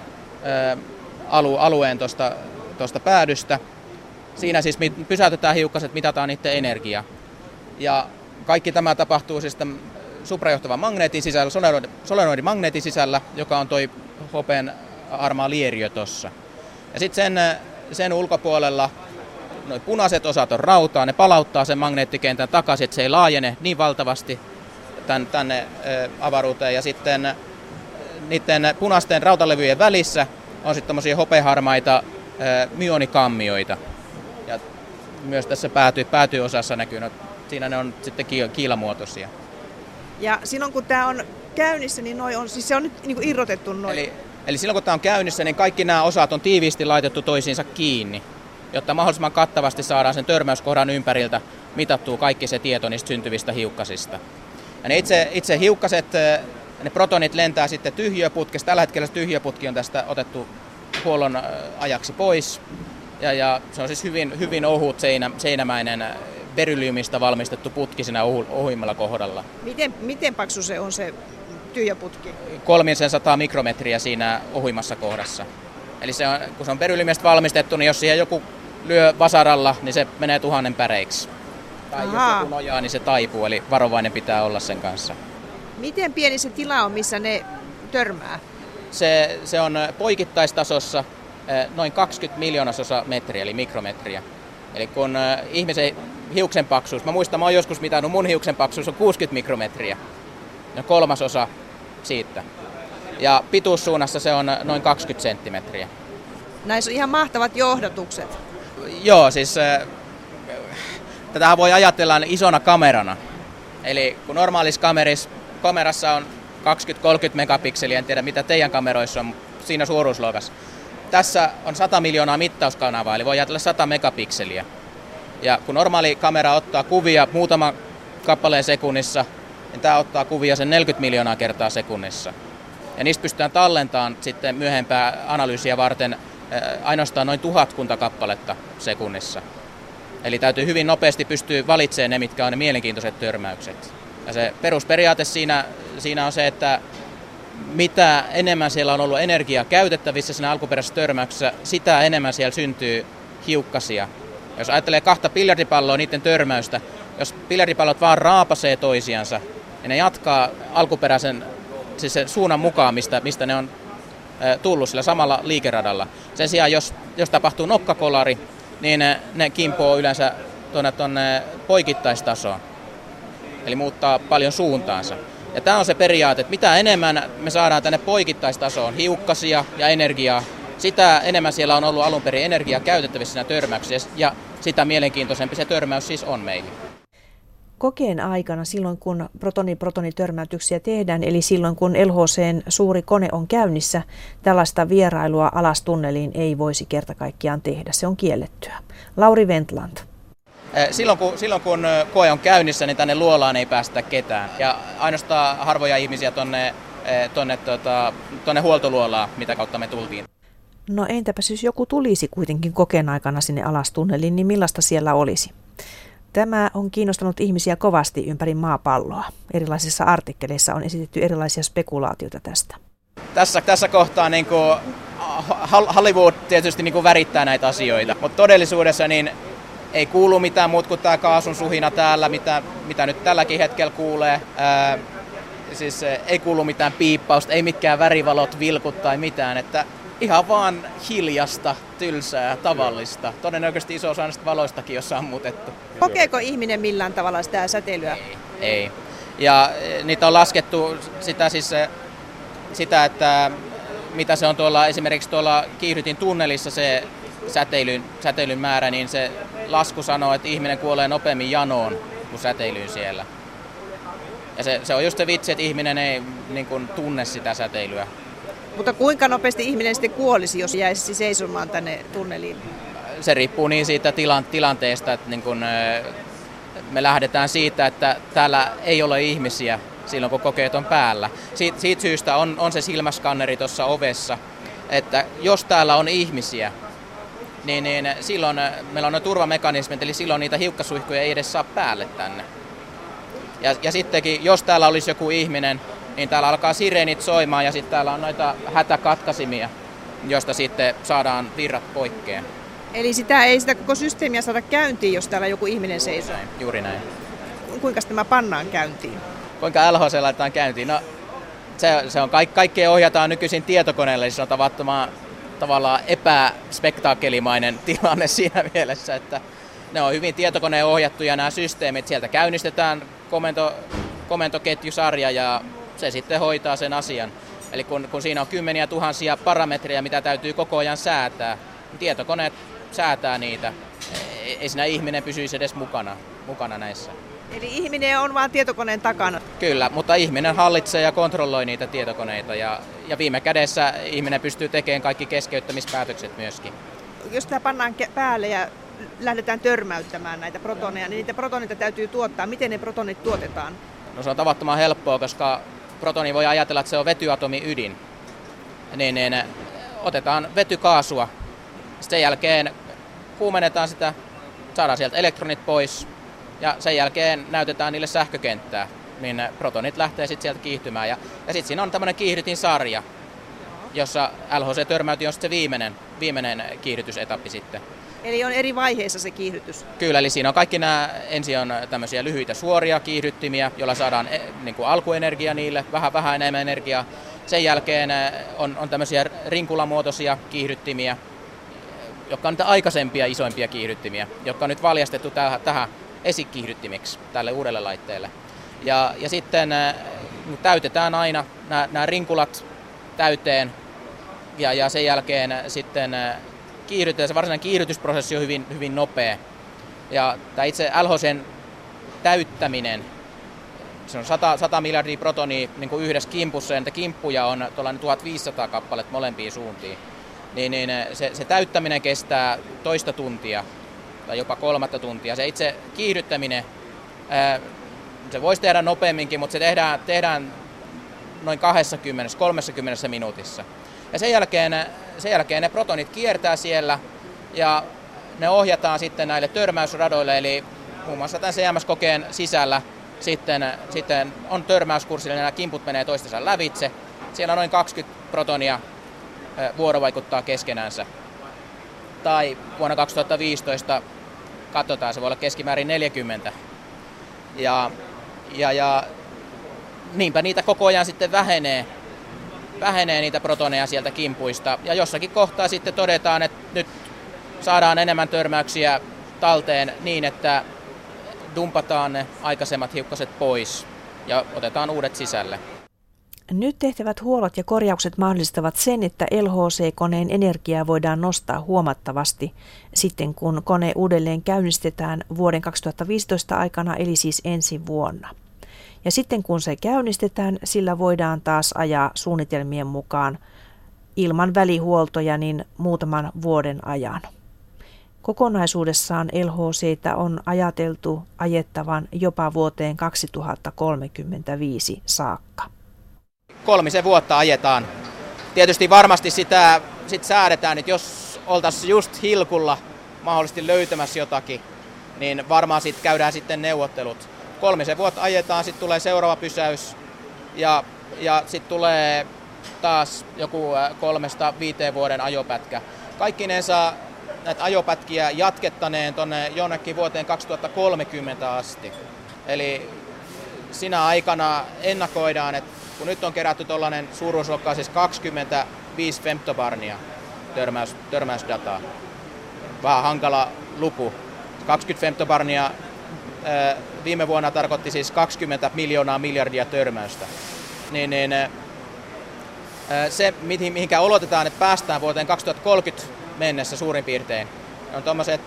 alu, alueen tuosta päädystä. Siinä siis pysäytetään hiukkaset, mitataan niiden energia. Ja kaikki tämä tapahtuu siis suprajohtavan magneetin sisällä, solenoidin magneetin sisällä, joka on toi hopean harmaa lieriö tuossa. Ja sitten sen, sen ulkopuolella noi punaiset osat on rautaa, ne palauttaa sen magneettikentän takaisin, että se ei laajene niin valtavasti tän, tänne ä, avaruuteen. Ja sitten niiden punaisten rautalevyjen välissä on sitten tämmöisiä hopeaharmaita ä, myonikammioita. Ja myös tässä pääty, päätyosassa näkyy, no, siinä ne on sitten kiilamuotoisia. Ja silloin kun tämä on käynnissä, niin noi on, siis se on nyt niin kuin irrotettu noin. Eli, eli silloin kun tämä on käynnissä, niin kaikki nämä osat on tiiviisti laitettu toisiinsa kiinni, jotta mahdollisimman kattavasti saadaan sen törmäyskohdan ympäriltä mitattua kaikki se tieto niistä syntyvistä hiukkasista. Ja ne itse, itse hiukkaset, ne protonit lentää sitten tyhjiöputkesta. Tällä hetkellä se tyhjiöputki on tästä otettu huollon ajaksi pois. Ja, ja se on siis hyvin, hyvin ohut seinä, seinämäinen berylliumista valmistettu putki siinä ohuimmalla kohdalla. Miten, miten paksu se on se tyhjäputki? kolmesataa mikrometriä siinä ohuimmassa kohdassa. Eli se on, kun se on berylliumista valmistettu, niin jos siihen joku lyö vasaralla, niin se menee tuhannen päreiksi. Tai Ahaa. jos joku nojaa, niin se taipuu, eli varovainen pitää olla sen kanssa. Miten pieni se tila on, missä ne törmää? Se, se on poikittaistasossa noin kaksikymmentä miljoonasosa metriä, eli mikrometriä. Eli kun ihmisen hiuksen paksuus, mä muistan, mä oon joskus mitannut, mun hiuksen paksuus on kuusikymmentä mikrometriä. No kolmasosa siitä. Ja pituussuunnassa se on noin kaksikymmentä senttimetriä. Näissä on ihan mahtavat johdatukset. Joo, siis äh, tätä voi ajatella isona kamerana. Eli kun normaalissa kamerissa, kamerassa on kaksikymmentä kolmekymmentä megapikseliä, en tiedä mitä teidän kameroissa on, siinä suuruusluokassa. Tässä on sata miljoonaa mittauskanavaa, eli voi ajatella sata megapikseliä. Ja kun normaali kamera ottaa kuvia muutama kappaleen sekunnissa, niin tämä ottaa kuvia sen neljäkymmentä miljoonaa kertaa sekunnissa. Ja niistä pystytään tallentamaan sitten myöhempää analyysiä varten ainoastaan noin tuhatkunta kappaletta sekunnissa. Eli täytyy hyvin nopeasti pystyä valitsemaan ne, mitkä on ne mielenkiintoiset törmäykset. Ja se perusperiaate siinä, siinä on se, että mitä enemmän siellä on ollut energiaa käytettävissä siinä alkuperäisessä törmäyksessä, sitä enemmän siellä syntyy hiukkasia. Jos ajattelee kahta biljardipalloa, niiden törmäystä, jos biljardipallot vaan raapasee toisiansa, ja ne jatkaa alkuperäisen siis sen suunnan mukaan, mistä, mistä ne on tullut sillä samalla liikeradalla. Sen sijaan, jos, jos tapahtuu nokkakolari, niin ne, ne kimpoo yleensä tuonne, tuonne poikittaistasoon, eli muuttaa paljon suuntaansa. Ja tämä on se periaate, että mitä enemmän me saadaan tänne poikittaistasoon hiukkasia ja energiaa, sitä enemmän siellä on ollut alun perin energiaa käytettävissä siinä törmäyksessä, ja sitä mielenkiintoisempi se törmäys siis on meille. Kokeen aikana, silloin kun protoni-protoni-törmäytyksiä tehdään, eli silloin kun L H C:n suuri kone on käynnissä, tällaista vierailua alas tunneliin ei voisi kerta kaikkiaan tehdä. Se on kiellettyä. Lauri Wendland. Silloin kun, silloin kun koe on käynnissä, niin tänne luolaan ei päästä ketään. Ja ainoastaan harvoja ihmisiä tonne, tonne, tota, tonne huoltoluolaan, mitä kautta me tultiin. No entäpä jos joku tulisi kuitenkin kokeen aikana sinne alas tunneliin, niin millaista siellä olisi? Tämä on kiinnostanut ihmisiä kovasti ympäri maapalloa. Erilaisissa artikkeleissa on esitetty erilaisia spekulaatioita tästä. Tässä, tässä kohtaa niin kuin Hollywood tietysti niin kuin värittää näitä asioita, mutta todellisuudessa niin ei kuulu mitään muut kuin tämä kaasun suhina täällä, mitä, mitä nyt tälläkin hetkellä kuulee. Ää, siis ei kuulu mitään piippausta, ei mitkään värivalot vilkut tai mitään, että ihan vaan hiljasta, tylsää, tavallista. Todennäköisesti iso osa näistä valoistakin on sammutettu. Kokeeko ihminen millään tavalla sitä säteilyä? Ei. ei. Ja niitä on laskettu sitä, siis, sitä, että mitä se on tuolla, esimerkiksi tuolla kiihdytin tunnelissa se säteilyn, säteilyn määrä, niin se lasku sanoo, että ihminen kuolee nopeammin janoon kuin säteilyyn siellä. Ja se, se on just se vitsi, että ihminen ei niin kuin tunne sitä säteilyä. Mutta kuinka nopeasti ihminen sitten kuolisi, jos jäisi seisomaan tänne tunneliin? Se riippuu niin siitä tilanteesta, että niin kun me lähdetään siitä, että täällä ei ole ihmisiä silloin, kun kokeet on päällä. Siit, siitä syystä on, on se silmäskanneri tuossa ovessa, että jos täällä on ihmisiä, niin, niin silloin meillä on ne turvamekanismit, eli silloin niitä hiukkasuihkuja ei edes saa päälle tänne. Ja, ja sittenkin, jos täällä olisi joku ihminen, niin täällä alkaa sireenit soimaan ja sitten täällä on noita hätäkatkaisimia, josta sitten saadaan virrat poikkeen. Eli sitä ei sitä koko systeemiä saada käyntiin, jos täällä joku ihminen seisoo? Näin, juuri näin. Kuinka tämä pannaan käyntiin? Kuinka L H C laitetaan käyntiin? No, se, se on kaik, kaikkea ohjataan nykyisin tietokoneelle, se on tavattoman tavallaan epäspektaakelimainen tilanne siinä mielessä, että ne on hyvin tietokoneen ohjattuja nämä systeemit. Sieltä käynnistetään komento, komentoketjusarja ja se sitten hoitaa sen asian. Eli kun, kun siinä on kymmeniä tuhansia parametreja, mitä täytyy koko ajan säätää, niin tietokoneet säätää niitä. Ei, ei siinä ihminen pysyisi edes mukana, mukana näissä. Eli ihminen on vaan tietokoneen takana? Kyllä, mutta ihminen hallitsee ja kontrolloi niitä tietokoneita. Ja, ja viime kädessä ihminen pystyy tekemään kaikki keskeyttämispäätökset myöskin. Jos tämä pannaan päälle ja lähdetään törmäyttämään näitä protoneja, niin niitä protonita täytyy tuottaa. Miten ne protonit tuotetaan? No se on tavattoman helppoa, koska protoni voi ajatella, että se on vetyatomin ydin. Niin, niin otetaan vetykaasua. Sen jälkeen kuumennetaan sitä, saadaan sieltä elektronit pois ja sen jälkeen näytetään niille sähkökenttää. Niin protonit lähtee sitten sieltä kiihtymään. Ja, ja sitten siinä on tämmöinen kiihdytinsarja, jossa L H C-törmäyti on sitten se viimeinen, viimeinen kiihdytysetappi sitten. Eli on eri vaiheissa se kiihdytys? Kyllä, eli siinä on kaikki nämä, ensin on tämmöisiä lyhyitä suoria kiihdyttimiä, joilla saadaan niin kuin alkuenergia niille, vähän vähän enemmän energiaa. Sen jälkeen on, on tämmöisiä rinkulamuotoisia kiihdyttimiä, jotka on niitä aikaisempia isoimpia kiihdyttimiä, jotka on nyt valjastettu tähän, tähän esikiihdyttimiksi, tälle uudelle laitteelle. Ja, ja sitten täytetään aina nämä, nämä rinkulat täyteen ja, ja sen jälkeen sitten kiihdytetään. Se varsinainen kiihdytysprosessi on hyvin, hyvin nopea. Ja tämä itse L H C:n täyttäminen, se on sata, sata miljardia protonia niin kuin yhdessä kimpussa, ja niitä kimppuja on tuhatviisisataa kappaletta molempiin suuntiin. Niin, niin se, se täyttäminen kestää toista tuntia tai jopa kolmatta tuntia. Se itse kiihdyttäminen, ää, se voisi tehdä nopeamminkin, mutta se tehdään, tehdään noin kaksikymmentä kolmekymmentä minuutissa. Ja sen jälkeen, sen jälkeen ne protonit kiertää siellä ja ne ohjataan sitten näille törmäysradoille, eli muun muassa tämän C M S-kokeen sisällä sitten, sitten on törmäyskurssilla, nämä kimput menee toistensa lävitse. Siellä on noin kaksikymmentä protonia vuorovaikuttaa keskenänsä. Tai vuonna kaksituhattaviisitoista katsotaan, se voi olla keskimäärin neljäkymmentä. Ja, ja, ja niinpä niitä koko ajan sitten vähenee, vähenee niitä protoneja sieltä kimpuista. Ja jossakin kohtaa sitten todetaan, että nyt saadaan enemmän törmäyksiä talteen niin, että dumpataan ne aikaisemmat hiukkaset pois ja otetaan uudet sisälle. Nyt tehtävät huollot ja korjaukset mahdollistavat sen, että L H C-koneen energiaa voidaan nostaa huomattavasti sitten, kun kone uudelleen käynnistetään vuoden kaksituhattaviisitoista aikana, eli siis ensi vuonna. Ja sitten kun se käynnistetään, sillä voidaan taas ajaa suunnitelmien mukaan ilman välihuoltoja niin muutaman vuoden ajan. Kokonaisuudessaan L H C:tä on ajateltu ajettavan jopa vuoteen kaksituhattakolmekymmentäviisi saakka. Kolmisen vuotta ajetaan. Tietysti varmasti sitä sit säädetään, että jos oltaisiin just hilkulla mahdollisesti löytämässä jotakin, niin varmaan sit käydään sitten neuvottelut. Kolmisen vuotta ajetaan, sitten tulee seuraava pysäys ja, ja sitten tulee taas joku kolmesta viiteen vuoden ajopätkä. Kaikkinensa näitä ajopätkiä jatkettaneen tuonne jonnekin vuoteen kaksituhattakolmekymmentä asti. Eli sinä aikana ennakoidaan, että kun nyt on kerätty tuollainen suuruusluokka siis kaksikymmentäviisi femtobarnia törmäys, törmäysdataa. Vähän hankala luku. kaksikymmentä femtobarnia ää, viime vuonna tarkoitti siis kaksikymmentä miljoonaa miljardia törmäystä. Niin, niin, ää, se, mihin, mihinkä olotetaan, että päästään vuoteen kaksituhattakolmekymmentä mennessä suurin piirtein, on tuommoiset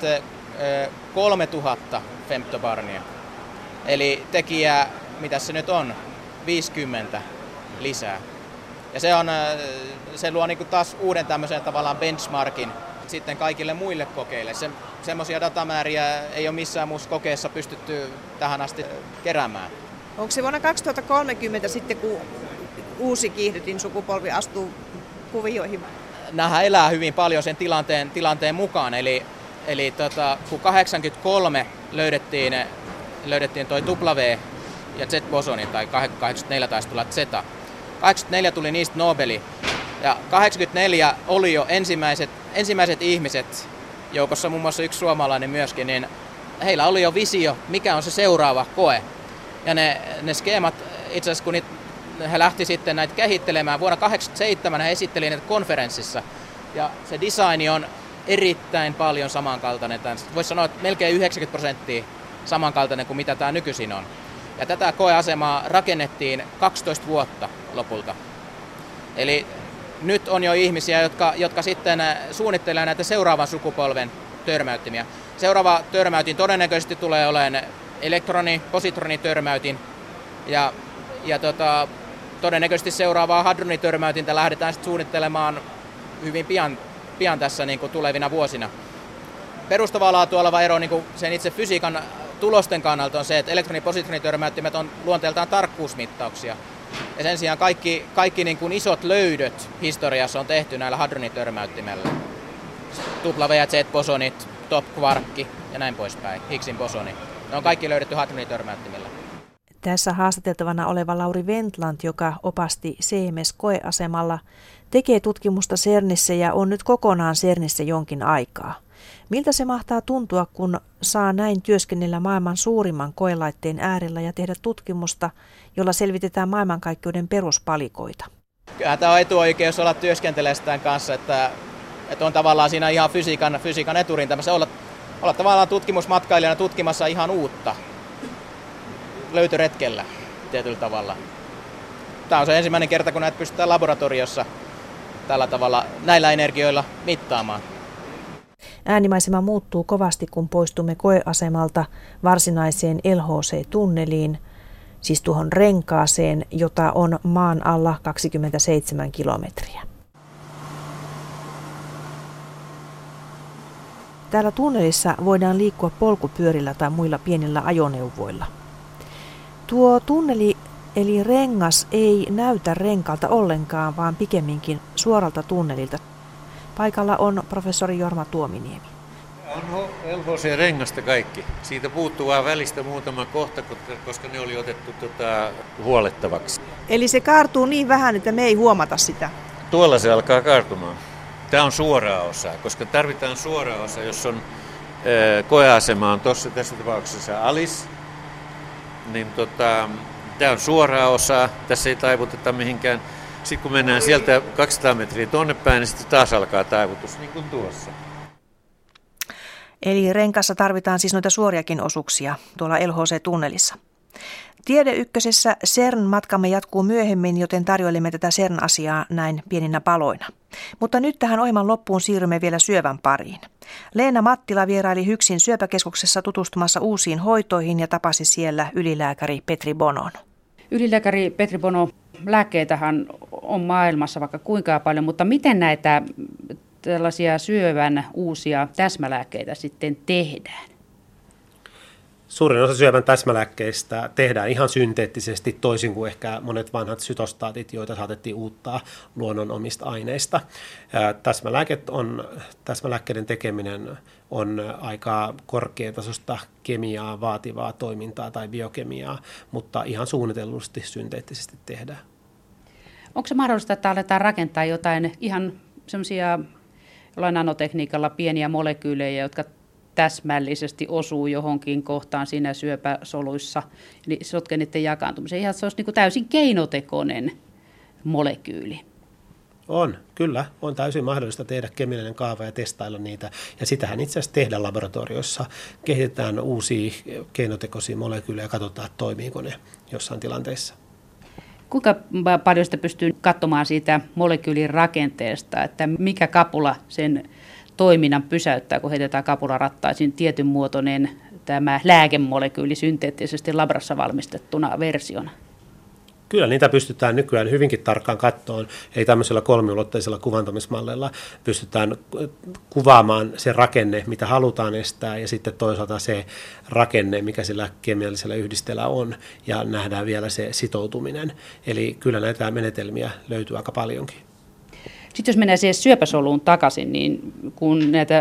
kolmetuhatta femtobarnia. Eli tekijä, mitä se nyt on, viisikymmentä lisää. Ja se, on, se luo niinku taas uuden tämmöisen tavallaan benchmarkin sitten kaikille muille kokeille. Se, semmoisia datamääriä ei ole missään muussa kokeessa pystytty tähän asti keräämään. Onko se vuonna kaksituhattakolmekymmentä sitten, kun uusi kiihdytin sukupolvi astuu kuvioihin? Nämähän elää hyvin paljon sen tilanteen, tilanteen mukaan. Eli, eli tota, kun kahdeksankymmentäkolme löydettiin, löydettiin toi W ja Z-bosoni, tai kahdeksankymmentäneljä taisi tulla Zeta. kahdeksankymmentäneljä tuli niistä Nobeli. Ja kahdeksankymmentäneljä oli jo ensimmäiset, ensimmäiset ihmiset, joukossa muun muassa yksi suomalainen myöskin, niin heillä oli jo visio, mikä on se seuraava koe. Ja ne, ne skeemat, itse asiassa kun niitä, he lähti sitten näitä kehittelemään, vuonna kahdeksankymmentäseitsemän he esitteli näitä konferenssissa. Ja se designi on erittäin paljon samankaltainen. Voisi sanoa, että melkein yhdeksänkymmentä prosenttia samankaltainen kuin mitä tämä nykyisin on. Ja tätä koeasemaa rakennettiin kaksitoista vuotta lopulta. Eli nyt on jo ihmisiä, jotka, jotka sitten suunnittelevat näitä seuraavan sukupolven törmäyttimiä. Seuraava törmäytin todennäköisesti tulee olemaan elektroni-, positronitörmäytin. Ja, ja tota, todennäköisesti seuraavaa hadronitörmäytintä lähdetään sitten suunnittelemaan hyvin pian, pian tässä niin kuin tulevina vuosina. Perustavaa laatua oleva ero niin kuin sen itse fysiikan tulosten kannalta on se, että elektroni- ja positronitörmäyttimet on luonteeltaan tarkkuusmittauksia. Ja sen sijaan kaikki, kaikki niin kuin isot löydöt historiassa on tehty näillä hadronitörmäyttimellä. W- ja Z-bosonit, top-kvarkki ja näin poispäin, Higgsin bosoni. Ne on kaikki löydetty hadronitörmäyttimillä. Tässä haastateltavana oleva Lauri Wendland, joka opasti C M S-koeasemalla, tekee tutkimusta CERNissä ja on nyt kokonaan CERNissä jonkin aikaa. Miltä se mahtaa tuntua, kun saa näin työskennellä maailman suurimman koelaitteen äärellä ja tehdä tutkimusta, jolla selvitetään maailmankaikkeuden peruspalikoita? Kyllä tämä on etuoikeus olla työskentelemään tämän kanssa, että, että on tavallaan siinä ihan fysiikan, fysiikan eturintamassa olla, olla tavallaan tutkimusmatkailijana tutkimassa ihan uutta löytöretkellä tietyllä tavalla. Tämä on se ensimmäinen kerta, kun näitä pystytään laboratoriossa tällä tavalla näillä energioilla mittaamaan. Äänimaisema muuttuu kovasti, kun poistumme koeasemalta varsinaiseen L H C-tunneliin, siis tuohon renkaaseen, jota on maan alla kaksikymmentäseitsemän kilometriä. Täällä tunnelissa voidaan liikkua polkupyörillä tai muilla pienillä ajoneuvoilla. Tuo tunneli eli rengas ei näytä renkalta ollenkaan, vaan pikemminkin suoralta tunnelilta. Paikalla on professori Jorma Tuominiemi. On L H C-rengasta kaikki. Siitä puuttuu vaan välistä muutama kohta, koska ne oli otettu tota, huolettavaksi. Eli se kaartuu niin vähän, että me ei huomata sitä? Tuolla se alkaa kaartumaan. Tämä on suoraa osaa, koska tarvitaan suoraa osa, jos on ää, koeasema on tossa, tässä tapauksessa alis, niin tota, Tämä on suoraa osaa, tässä ei taivuteta mihinkään. Sitten kun mennään sieltä kaksisataa metriä tuonne päin, niin sitten taas alkaa taivutus, niin kuin tuossa. Eli renkassa tarvitaan siis noita suoriakin osuuksia tuolla L H C-tunnelissa. Tiede Ykkösessä CERN-matkamme jatkuu myöhemmin, joten tarjoilemme tätä CERN-asiaa näin pieninä paloina. Mutta nyt tähän ohjelman loppuun siirrymme vielä syövän pariin. Leena Mattila vieraili Hyksin syöpäkeskuksessa tutustumassa uusiin hoitoihin ja tapasi siellä ylilääkäri Petri Bonon. Ylilääkäri Petri Bono, lääkkeitähän on maailmassa vaikka kuinka paljon, mutta miten näitä tällaisia syövän uusia täsmälääkkeitä sitten tehdään? Suurin osa syövän täsmälääkkeistä tehdään ihan synteettisesti, toisin kuin ehkä monet vanhat sytostaatit, joita saatettiin uuttaa luonnon omista aineista. Täsmälääket on, täsmälääkkeiden tekeminen on aika korkeatasoista kemiaa vaativaa toimintaa tai biokemiaa, mutta ihan suunnitellusti synteettisesti tehdään. Onko se mahdollista, että aletaan rakentaa jotain ihan semmoisia jollain nanotekniikalla pieniä molekyylejä, jotka täsmällisesti osuu johonkin kohtaan siinä syöpäsoluissa, eli sotkee niiden jakaantumisen. Ihan se olisi niin kuin täysin keinotekoinen molekyyli. On, kyllä. On täysin mahdollista tehdä kemiallinen kaava ja testailla niitä. Ja sitähän itse asiassa tehdään laboratoriossa. Kehitetään uusia keinotekoisia molekyylejä ja katsotaan, että toimiiko ne jossain tilanteessa. Kuinka paljon sitä pystyy katsomaan siitä molekyylin rakenteesta, että mikä kapula sen toiminnan pysäyttää, kun heitetään kapularattaisiin tietyn muotoinen tämä lääkemolekyyli synteettisesti labrassa valmistettuna versiona? Kyllä niitä pystytään nykyään hyvinkin tarkkaan katsomaan. Ei tämmöisellä kolmiulotteisella kuvantamismallilla pystytään kuvaamaan se rakenne, mitä halutaan estää, ja sitten toisaalta se rakenne, mikä sillä kemiallisella yhdisteellä on, ja nähdään vielä se sitoutuminen. Eli kyllä näitä menetelmiä löytyy aika paljonkin. Sitten jos mennään siihen syöpäsoluun takaisin, niin kun näitä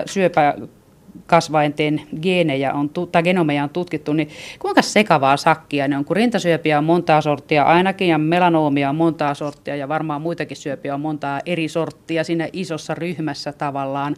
syöpäkasvainten geenejä on, tai genomeja on tutkittu, niin kuinka sekavaa sakkia ne on? Kun rintasyöpiä on montaa sorttia ainakin, ja melanoomia on montaa sorttia, ja varmaan muitakin syöpiä on montaa eri sorttia siinä isossa ryhmässä tavallaan,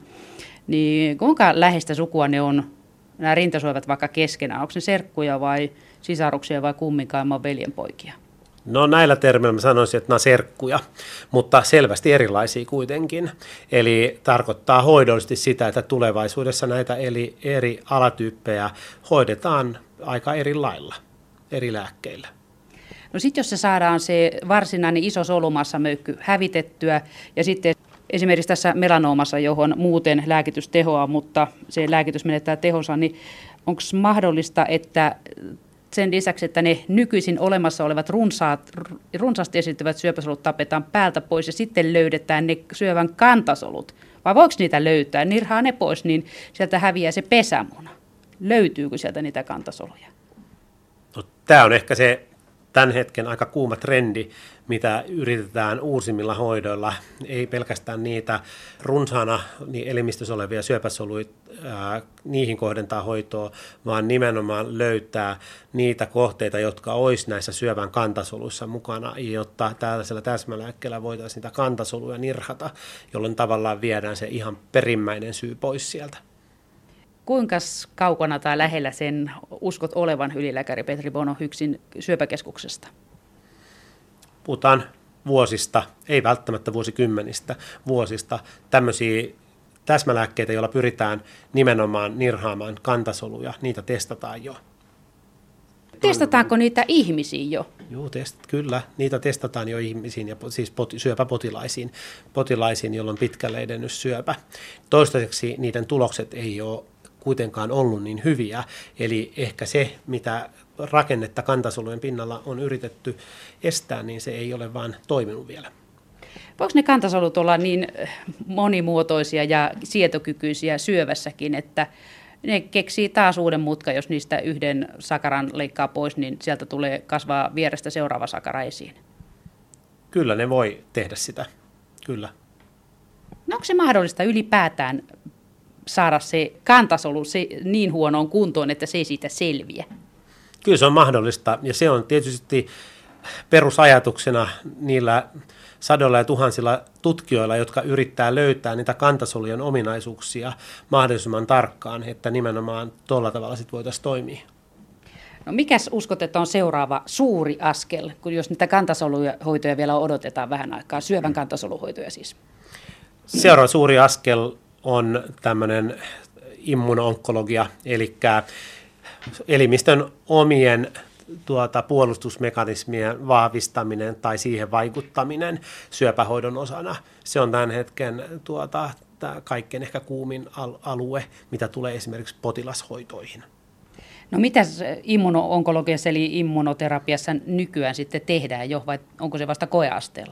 niin kuinka läheistä sukua ne on, nämä rintasyövät vaikka keskenään? Onko ne serkkuja vai sisaruksia vai kumminkaan veljenpoikia? No näillä termeillä mä sanoisin, että nämä on serkkuja, mutta selvästi erilaisia kuitenkin. Eli tarkoittaa hoidollisesti sitä, että tulevaisuudessa näitä eli eri alatyyppejä hoidetaan aika eri lailla, eri lääkkeillä. No sitten jos se saadaan se varsinainen iso solumassamöykky hävitettyä ja sitten esimerkiksi tässä melanoomassa, johon muuten lääkitys tehoaa, mutta se lääkitys menettää tehonsa, niin onko mahdollista, että sen lisäksi, että ne nykyisin olemassa olevat runsaat, runsaasti esiintyvät syöpäsolut tapetaan päältä pois ja sitten löydetään ne syövän kantasolut? Vai voiko niitä löytää? Nirhaa ne pois, niin sieltä häviää se pesämuna. Löytyykö sieltä niitä kantasoluja? No, tämä on ehkä se tämän hetken aika kuuma trendi, mitä yritetään uusimmilla hoidoilla. Ei pelkästään niitä runsaana niin elimistössä olevia syöpäsoluja, ää, niihin kohdentaa hoitoa, vaan nimenomaan löytää niitä kohteita, jotka olisi näissä syövän kantasoluissa mukana, jotta tällaisella täsmälääkkeellä voitaisiin niitä kantasoluja nirhata, jolloin tavallaan viedään se ihan perimmäinen syy pois sieltä. Kuinka kaukana tai lähellä sen uskot olevan ylilääkäri Petri Bono Hyksin syöpäkeskuksesta? Puhutaan vuosista, ei välttämättä vuosikymmenistä, vuosista. Tämmöisiä täsmälääkkeitä, joilla pyritään nimenomaan nirhaamaan kantasoluja, niitä testataan jo. Testataanko niitä ihmisiin jo? Joo, test, kyllä. Niitä testataan jo ihmisiin, ja siis pot, syöpäpotilaisiin, potilaisiin, joilla on pitkälle edennyt syöpä. Toistaiseksi niiden tulokset ei ole kuitenkaan ollut niin hyviä, eli ehkä se, mitä rakennetta kantasolujen pinnalla on yritetty estää, niin se ei ole vaan toiminut vielä. Voiko ne kantasolut olla niin monimuotoisia ja sietokykyisiä syövässäkin, että ne keksii taas uuden mutkan, jos niistä yhden sakaran leikkaa pois, niin sieltä tulee kasvaa vierestä seuraava sakara esiin? Kyllä ne voi tehdä sitä, kyllä. No onko se mahdollista ylipäätään saada se kantasolu se niin huonoon kuntoon, että se ei siitä selviä? Kyllä se on mahdollista, ja se on tietysti perusajatuksena niillä sadoilla ja tuhansilla tutkijoilla, jotka yrittää löytää niitä kantasolujen ominaisuuksia mahdollisimman tarkkaan, että nimenomaan tuolla tavalla sitten voitaisiin toimia. No mikäs uskot, että on seuraava suuri askel, kun jos niitä kantasoluhoitoja vielä odotetaan vähän aikaa, syövän kantasoluhoitoja siis? Seuraava suuri askel on tämmöinen immuno-onkologia, eli elimistön omien tuota, puolustusmekanismien vahvistaminen tai siihen vaikuttaminen syöpähoidon osana. Se on tämän hetken tuota, kaikkein ehkä kuumin alue, mitä tulee esimerkiksi potilashoitoihin. No mitäs immuno-onkologiassa eli immunoterapiassa nykyään sitten tehdään jo, vai onko se vasta koeasteella?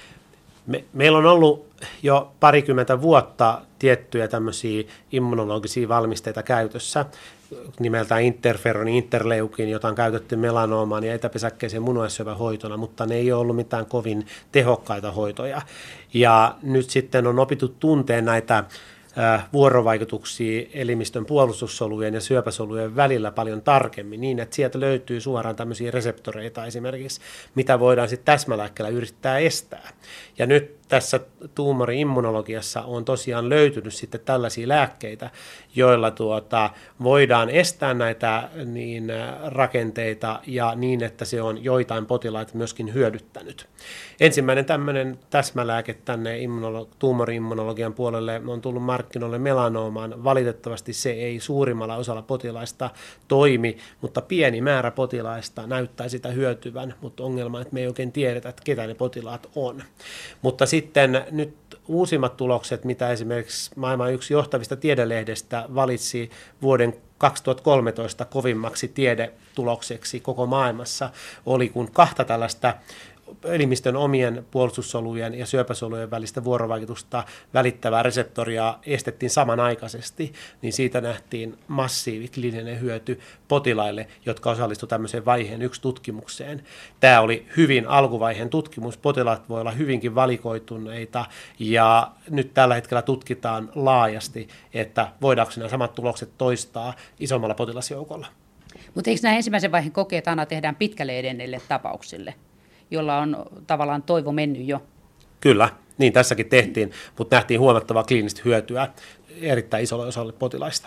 Me, meillä on ollut jo parikymmentä vuotta tiettyjä tämmöisiä immunologisia valmisteita käytössä, nimeltään interferoni, interleukin, jota on käytetty melanoomaan ja etäpesäkkeisen munuaissyövän hoitona, mutta ne ei ole ollut mitään kovin tehokkaita hoitoja. Ja nyt sitten on opittu tunteen näitä vuorovaikutuksia elimistön puolustussolujen ja syöpäsolujen välillä paljon tarkemmin niin, että sieltä löytyy suoraan tämmöisiä reseptoreita esimerkiksi, mitä voidaan sitten täsmälääkkeellä yrittää estää. Ja nyt tässä tuumori-immunologiassa on tosiaan löytynyt sitten tällaisia lääkkeitä, joilla tuota, voidaan estää näitä niin, rakenteita ja niin, että se on joitain potilaita myöskin hyödyttänyt. Ensimmäinen tämmöinen täsmälääke tänne immunolo- tuumori-immunologian puolelle on tullut markkinoille melanoomaan. Valitettavasti se ei suurimmalla osalla potilaista toimi, mutta pieni määrä potilaista näyttää sitä hyötyvän, mutta ongelma on, että me ei oikein tiedetä, että ketä ne potilaat on. Mutta sitten nyt uusimmat tulokset, mitä esimerkiksi maailman yksi johtavista tiedelehdestä valitsi vuoden kaksituhattakolmetoista kovimmaksi tiedetulokseksi koko maailmassa, oli kun kahta tällaista elimistön omien puolustussolujen ja syöpäsolujen välistä vuorovaikutusta välittävää reseptoria estettiin samanaikaisesti, niin siitä nähtiin massiivi kliininen hyöty potilaille, jotka osallistuivat tämmöiseen vaiheen yksi tutkimukseen. Tämä oli hyvin alkuvaiheen tutkimus. Potilaat voi olla hyvinkin valikoituneita ja nyt tällä hetkellä tutkitaan laajasti, että voidaanko nämä samat tulokset toistaa isommalla potilasjoukolla. Mutta eikö nämä ensimmäisen vaiheen kokeet aina tehdään pitkälle edenneille tapauksille, jolla on tavallaan toivo mennyt jo? Kyllä, niin tässäkin tehtiin, mutta nähtiin huomattavaa kliinistä hyötyä erittäin isolle osalle potilaista.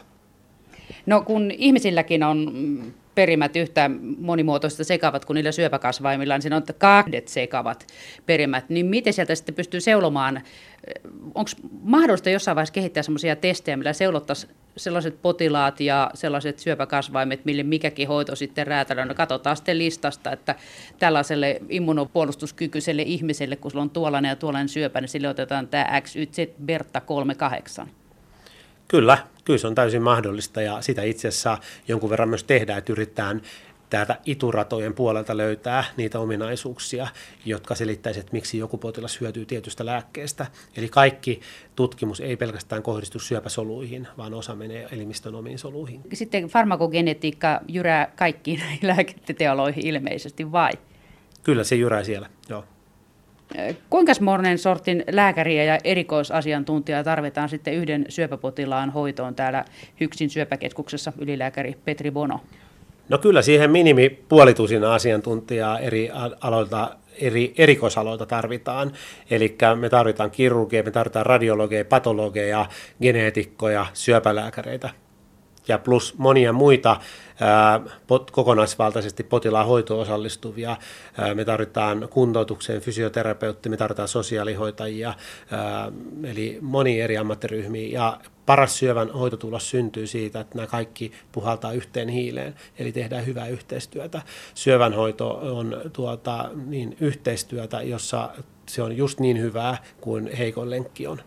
No kun ihmisilläkin on perimät yhtä monimuotoista sekavat kuin niillä syöpäkasvaimilla, niin siinä on kahdet sekavat perimät, niin miten sieltä sitten pystyy seulomaan? Onko mahdollista jossain vaiheessa kehittää sellaisia testejä, millä seulottaisiin sellaiset potilaat ja sellaiset syöpäkasvaimet, mille mikäkin hoito sitten räätälöön? No katsotaan sitten listasta, että tällaiselle immunopuolustuskykyiselle ihmiselle, kun sulla on tuollainen ja tuollainen syöpä, niin sille otetaan tämä X Y Z Berta kolmekymmentäkahdeksan. Kyllä, kyllä se on täysin mahdollista ja sitä itse asiassa jonkun verran myös tehdään, että yritetään täältä ituratojen puolelta löytää niitä ominaisuuksia, jotka selittäisivät, että miksi joku potilas hyötyy tietystä lääkkeestä. Eli kaikki tutkimus ei pelkästään kohdistu syöpäsoluihin, vaan osa menee elimistön omiin soluihin. Sitten farmakogenetiikka jyrää kaikkiin lääketeoloihin ilmeisesti, vai? Kyllä se jyrää siellä, joo. Kuinka monen sortin lääkäriä ja erikoisasiantuntijaa tarvitaan sitten yhden syöpäpotilaan hoitoon täällä HYKSin syöpäkeskuksessa, ylilääkäri Petri Bono? No kyllä siihen minimi puolitusina asiantuntijaa eri aloilta, eri erikoisaloilta tarvitaan. Eli me tarvitaan kirurgeja, me tarvitaan radiologeja, patologeja, geneetikkoja, syöpälääkäreitä ja plus monia muita ää, pot, kokonaisvaltaisesti potilaan hoitoon osallistuvia. Ää, me tarvitaan kuntoutukseen fysioterapeutti, me tarvitaan sosiaalihoitajia, ää, eli monia eri ammattiryhmiä. Ja paras syövän hoitotulos syntyy siitä, että nämä kaikki puhaltaa yhteen hiileen, eli tehdään hyvää yhteistyötä. Syövänhoito on tuota, niin, yhteistyötä, jossa se on just niin hyvää kuin heikoin lenkki on.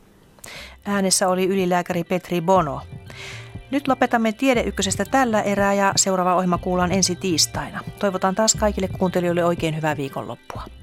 Äänessä oli ylilääkäri Petri Bono. Nyt lopetamme Tiede Ykkösestä tällä erää ja seuraava ohjelma kuullaan ensi tiistaina. Toivotan taas kaikille kuuntelijoille oikein hyvää viikonloppua.